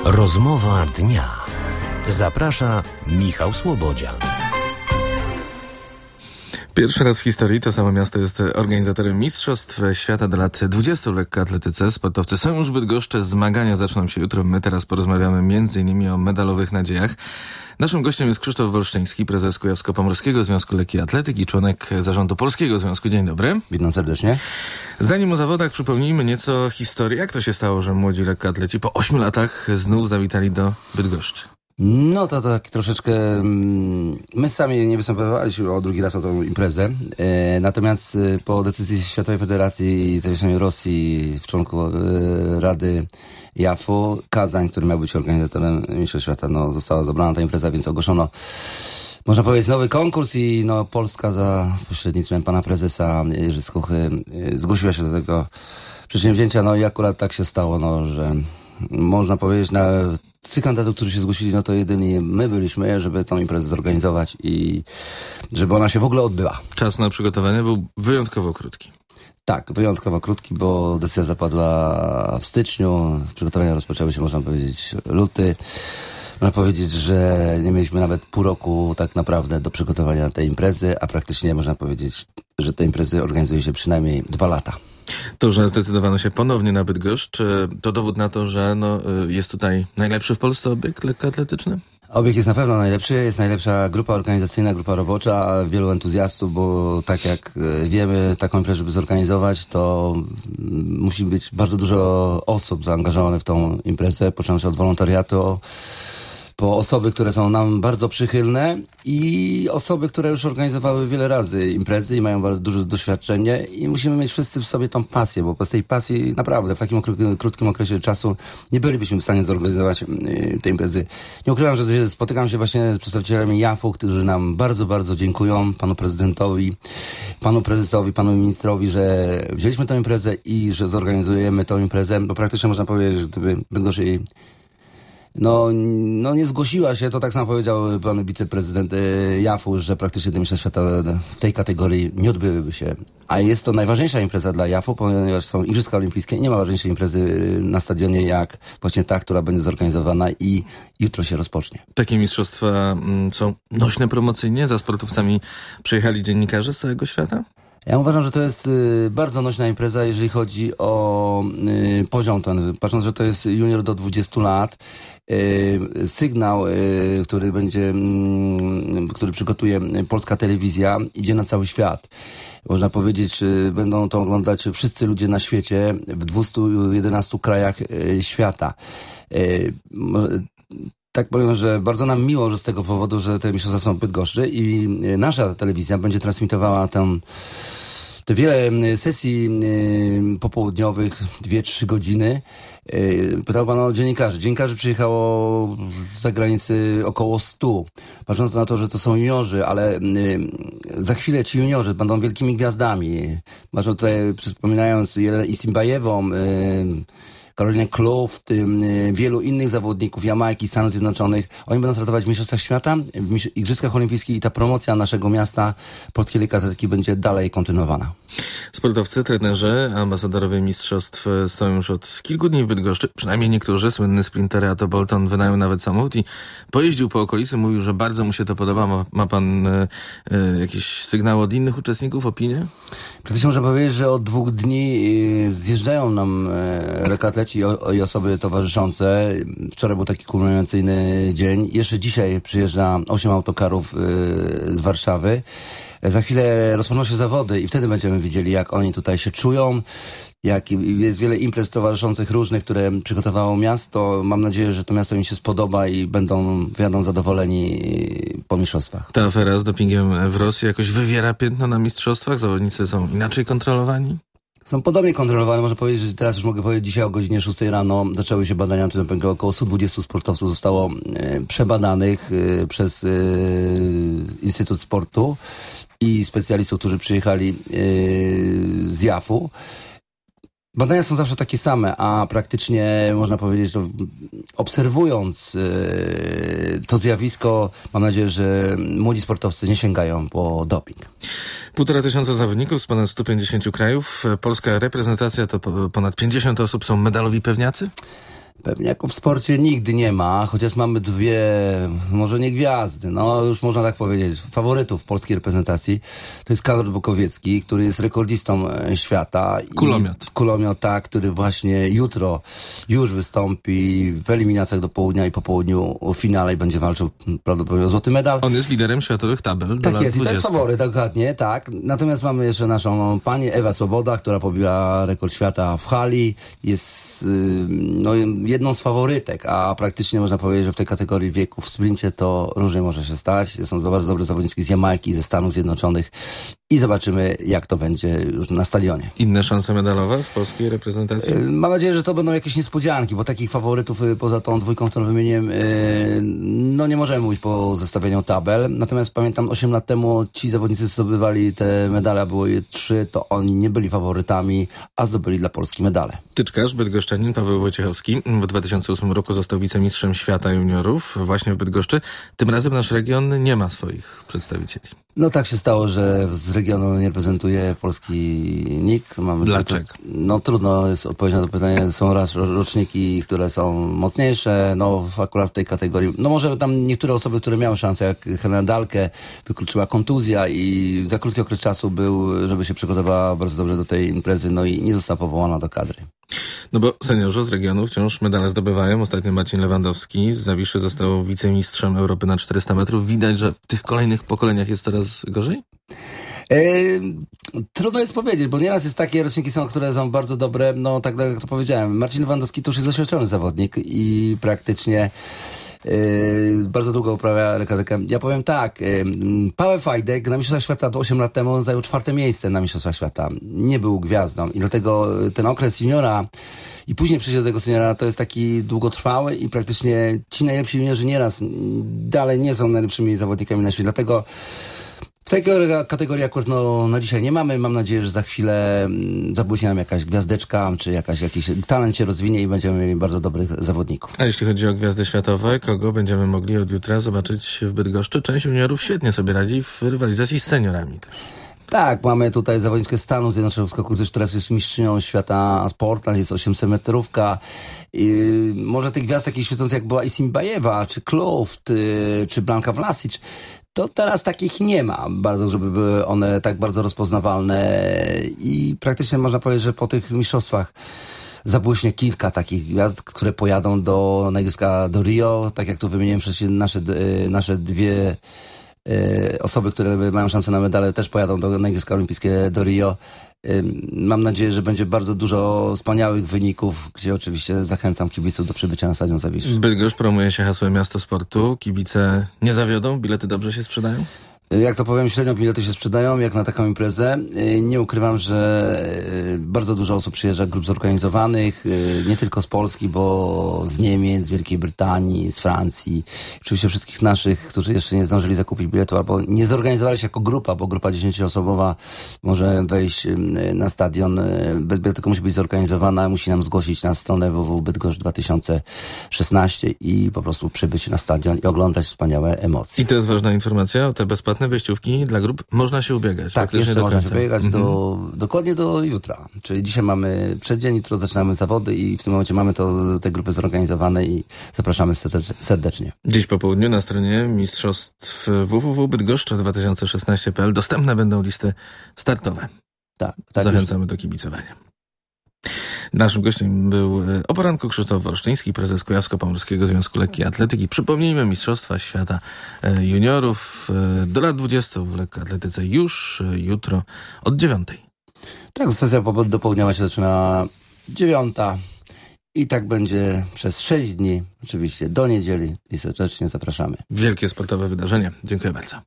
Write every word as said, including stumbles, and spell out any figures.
Rozmowa dnia. Zaprasza Michał Słobodzian. Pierwszy raz w historii to samo miasto jest organizatorem Mistrzostw Świata do lat dwudziestu w lekkoatletyce. Sportowcy są już w Bydgoszczy, zmagania zaczną się jutro. My teraz porozmawiamy między innymi o medalowych nadziejach. Naszym gościem jest Krzysztof Wolszczyński, prezes Kujawsko-Pomorskiego Związku Lekkiej Atletyki, członek zarządu Polskiego Związku. Dzień dobry. Witam serdecznie. Zanim o zawodach, przypomnijmy nieco historii. Jak to się stało, że młodzi lekkoatleci po ośmiu latach znów zawitali do Bydgoszczy? No to tak troszeczkę... My sami nie występowaliśmy o drugi raz o tą imprezę. E, natomiast po decyzji Światowej Federacji i zawieszeniu Rosji w członku e, Rady I A F u, Kazań, który miał być organizatorem Mistrzostw Świata, no, została zabrana ta impreza, więc ogłoszono, można powiedzieć, nowy konkurs i no, Polska za pośrednictwem pana prezesa Jerzy Skuchy zgłosiła się do tego przedsięwzięcia. No i akurat tak się stało, no, że można powiedzieć, na trzech kandydatów, którzy się zgłosili, no to jedynie my byliśmy, żeby tą imprezę zorganizować i żeby ona się w ogóle odbyła. Czas na przygotowanie był wyjątkowo krótki. Tak, wyjątkowo krótki, bo decyzja zapadła w styczniu. Przygotowania rozpoczęły się, można powiedzieć, luty. Można powiedzieć, że nie mieliśmy nawet pół roku tak naprawdę do przygotowania tej imprezy, a praktycznie można powiedzieć, że te imprezy organizuje się przynajmniej dwa lata. To, że zdecydowano się ponownie na Bydgoszcz, to dowód na to, że no, jest tutaj najlepszy w Polsce obiekt lekkoatletyczny? Obiekt jest na pewno najlepszy, jest najlepsza grupa organizacyjna, grupa robocza, wielu entuzjastów, bo tak jak wiemy, taką imprezę, żeby zorganizować, to musi być bardzo dużo osób zaangażowanych w tą imprezę, począwszy od wolontariatu, po osoby, które są nam bardzo przychylne i osoby, które już organizowały wiele razy imprezy i mają bardzo duże doświadczenie i musimy mieć wszyscy w sobie tą pasję, bo bez tej pasji naprawdę w takim okr- krótkim okresie czasu nie bylibyśmy w stanie zorganizować yy, tej imprezy. Nie ukrywam, że spotykam się właśnie z przedstawicielami I A F u, którzy nam bardzo, bardzo dziękują, panu prezydentowi, panu prezesowi, panu ministrowi, że wzięliśmy tę imprezę i że zorganizujemy tę imprezę, bo praktycznie można powiedzieć, że gdyby Bydgoszcz jej No, no nie zgłosiła się, to tak samo powiedział pan wiceprezydent I A F u, że praktycznie te mistrzostwa świata w tej kategorii nie odbyłyby się. A jest to najważniejsza impreza dla I A F u, ponieważ są Igrzyska Olimpijskie i nie ma ważniejszej imprezy na stadionie jak właśnie ta, która będzie zorganizowana i jutro się rozpocznie. Takie mistrzostwa mm, są nośne promocyjnie? Za sportowcami przyjechali dziennikarze z całego świata? Ja uważam, że to jest y, bardzo nośna impreza, jeżeli chodzi o y, poziom ten. Patrząc, że to jest junior do dwudziestu lat, y, sygnał, y, który będzie, y, który przygotuje polska telewizja, idzie na cały świat. Można powiedzieć, y, będą to oglądać wszyscy ludzie na świecie w dwustu jedenastu krajach y, świata. Y, Tak powiem, że bardzo nam miło, że z tego powodu, że te mistrzostwa są w Bydgoszczy i nasza telewizja będzie transmitowała tam te wiele sesji popołudniowych, dwie, trzy godziny. Pytał pan o dziennikarzy. Dziennikarzy przyjechało z zagranicy około stu. Patrząc na to, że to są juniorzy, ale za chwilę ci juniorzy będą wielkimi gwiazdami. Patrząc tutaj, przypominając Isimbajewą, Karolinę Kluft, wielu innych zawodników, Jamajki, Stanów Zjednoczonych. Oni będą startować w Mistrzostwach Świata, w Igrzyskach Olimpijskich i ta promocja naszego miasta, polskiej lekkoatletyki, będzie dalej kontynuowana. Sportowcy, trenerzy, ambasadorowie mistrzostw są już od kilku dni w Bydgoszczy. Przynajmniej niektórzy. Słynny sprinter Ato Bolton wynajął nawet samochód i pojeździł po okolicy. Mówił, że bardzo mu się to podoba. Ma, ma pan e, e, jakieś sygnały od innych uczestników, opinie? Przecież można powiedzieć, że od dwóch dni zjeżdżają nam e, lekkoatleci I, o, i osoby towarzyszące. Wczoraj był taki kulminacyjny dzień. Jeszcze dzisiaj przyjeżdża osiem autokarów y, z Warszawy. Za chwilę rozpoczną się zawody i wtedy będziemy widzieli, jak oni tutaj się czują. Jak jest wiele imprez towarzyszących różnych, które przygotowało miasto. Mam nadzieję, że to miasto im się spodoba i będą, wyjadą zadowoleni po mistrzostwach. Ta afera z dopingiem w Rosji jakoś wywiera piętno na mistrzostwach? Zawodnicy są inaczej kontrolowani? Są podobnie kontrolowane. Można powiedzieć, że teraz już mogę powiedzieć, dzisiaj o godzinie szóstej rano zaczęły się badania antydopingowe. Około stu dwudziestu sportowców zostało e, przebadanych e, przez e, Instytut Sportu i specjalistów, którzy przyjechali e, z I A F u. Badania są zawsze takie same, a praktycznie można powiedzieć, że obserwując yy, to zjawisko, mam nadzieję, że młodzi sportowcy nie sięgają po doping. Półtora tysiąca zawodników z ponad stu pięćdziesięciu krajów. Polska reprezentacja to ponad pięćdziesiąt osób. Są medalowi pewniacy? Pewnie jako w sporcie nigdy nie ma, chociaż mamy dwie, może nie gwiazdy, no już można tak powiedzieć, faworytów polskiej reprezentacji. To jest Konrad Bukowiecki, który jest rekordzistą świata. Kulomiot. I kulomiota, który właśnie jutro już wystąpi w eliminacjach do południa i po południu w finale i będzie walczył prawdopodobnie o złoty medal. On jest liderem światowych tabel. Tak jest, i to jest faworyt, dokładnie, tak. Natomiast mamy jeszcze naszą panię Ewa Swoboda, która pobiła rekord świata w hali. Jest no, jedną z faworytek, a praktycznie można powiedzieć, że w tej kategorii wieku w sprincie to różnie może się stać. Są bardzo dobre zawodniczki z Jamajki, ze Stanów Zjednoczonych i zobaczymy, jak to będzie już na stadionie. Inne szanse medalowe w polskiej reprezentacji? Mam nadzieję, że to będą jakieś niespodzianki, bo takich faworytów poza tą dwójką, którą wymieniłem, no nie możemy mówić po zestawieniu tabel. Natomiast pamiętam, osiem lat temu ci zawodnicy zdobywali te medale, a było je trzy, to oni nie byli faworytami, a zdobyli dla Polski medale. Tyczkarz, bydgoszczanin Paweł Wojciechowski w dwa tysiące ósmym roku został wicemistrzem świata juniorów właśnie w Bydgoszczy. Tym razem nasz region nie ma swoich przedstawicieli. No tak się stało, że z regionu nie reprezentuje polski nikt. Mamy Dlaczego? To, no trudno jest odpowiedzieć na to pytanie. Są raz roczniki, które są mocniejsze, no akurat w tej kategorii. No może tam niektóre osoby, które miały szansę, jak Helena Dalkę, wykluczyła kontuzja i za krótki okres czasu był, żeby się przygotowała bardzo dobrze do tej imprezy, no i nie została powołana do kadry. No bo seniorzy z regionu wciąż medale zdobywają. Ostatnio Marcin Lewandowski z Zawiszy został wicemistrzem Europy na czterysta metrów. Widać, że w tych kolejnych pokoleniach jest coraz gorzej? E, trudno jest powiedzieć, bo nieraz jest takie roczniki są, które są bardzo dobre, no tak jak to powiedziałem. Marcin Lewandowski to już jest doświadczony zawodnik i praktycznie Yy, bardzo długo uprawia rekadekę. Ja powiem tak, yy, Paweł Fajdek na Mistrzostwach Świata osiem lat temu zajął czwarte miejsce na Mistrzostwach Świata. Nie był gwiazdą i dlatego ten okres juniora i później przejście do tego seniora to jest taki długotrwały i praktycznie ci najlepsi juniorzy nieraz dalej nie są najlepszymi zawodnikami na świecie. Dlatego w tej kategorii akurat no, na dzisiaj nie mamy. Mam nadzieję, że za chwilę zabłyśnie nam jakaś gwiazdeczka, czy jakaś, jakiś talent się rozwinie i będziemy mieli bardzo dobrych zawodników. A jeśli chodzi o gwiazdy światowe, kogo będziemy mogli od jutra zobaczyć w Bydgoszczy? Część juniorów świetnie sobie radzi w rywalizacji z seniorami też. Tak, mamy tutaj zawodniczkę Stanów Zjednoczonych w skoku, która jest mistrzynią świata z Portland, jest osiemset metrówka. I może tych gwiazd takich świecących jak była Isimbajewa, czy Kluft, czy Blanka Vlasic, to teraz takich nie ma bardzo, żeby były one tak bardzo rozpoznawalne i praktycznie można powiedzieć, że po tych mistrzostwach zabłyśnie kilka takich gwiazd, które pojadą do na igrzyska do Rio, tak jak tu wymieniłem wcześniej nasze, nasze dwie osoby, które mają szansę na medale, też pojadą do, na Igrzyska Olimpijskie do Rio. Mam nadzieję, że będzie bardzo dużo wspaniałych wyników, gdzie oczywiście zachęcam kibiców do przybycia na Stadion Zawiszy. Bydgoszcz promuje się hasłem Miasto Sportu. Kibice nie zawiodą? Bilety dobrze się sprzedają? Jak to powiem, średnio bilety się sprzedają, jak na taką imprezę. Nie ukrywam, że bardzo dużo osób przyjeżdża, grup zorganizowanych, nie tylko z Polski, bo z Niemiec, z Wielkiej Brytanii, z Francji. Oczywiście wszystkich naszych, którzy jeszcze nie zdążyli zakupić biletu, albo nie zorganizowali się jako grupa, bo grupa dziesięcioosobowa może wejść na stadion bez biletu, tylko musi być zorganizowana, musi nam zgłosić na stronę w w w kropka bydgoszcz dwa tysiące szesnaście i po prostu przybyć na stadion i oglądać wspaniałe emocje. I to jest ważna informacja, o te bezpłatne wejściówki dla grup można się ubiegać. Tak, jeszcze do można końca. się ubiegać Mhm. do, dokładnie do jutra. Czyli dzisiaj mamy przeddzień, jutro zaczynamy zawody i w tym momencie mamy to, te grupy zorganizowane i zapraszamy serdecznie. Dziś po południu na stronie Mistrzostw w w w kropka bydgoszcz dwa tysiące szesnaście kropka p l dostępne będą listy startowe. Tak, tak Zachęcamy już. do kibicowania. Naszym gościem był o poranku Krzysztof Wolsztyński, prezes Kujawsko-Pomorskiego Związku Lekkiej Atletyki. Przypomnijmy, Mistrzostwa Świata Juniorów do lat dwudziestu w lekkoatletyce już jutro od dziewiątej. Tak, sesja do południa się zaczyna dziewiąta i tak będzie przez sześć dni, oczywiście do niedzieli i serdecznie zapraszamy. Wielkie sportowe wydarzenie. Dziękuję bardzo.